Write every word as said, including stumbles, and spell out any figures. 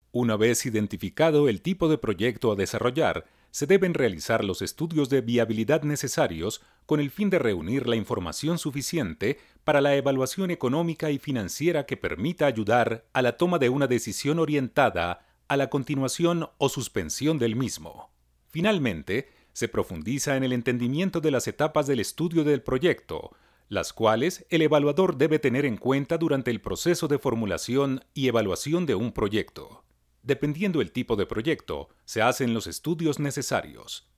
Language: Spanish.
Una vez identificado el tipo de proyecto a desarrollar, se deben realizar los estudios de viabilidad necesarios con el fin de reunir la información suficiente para la evaluación económica y financiera que permita ayudar a la toma de una decisión orientada a la continuación o suspensión del mismo. Finalmente, se profundiza en el entendimiento de las etapas del estudio del proyecto, las cuales el evaluador debe tener en cuenta durante el proceso de formulación y evaluación de un proyecto. Dependiendo el tipo de proyecto, se hacen los estudios necesarios.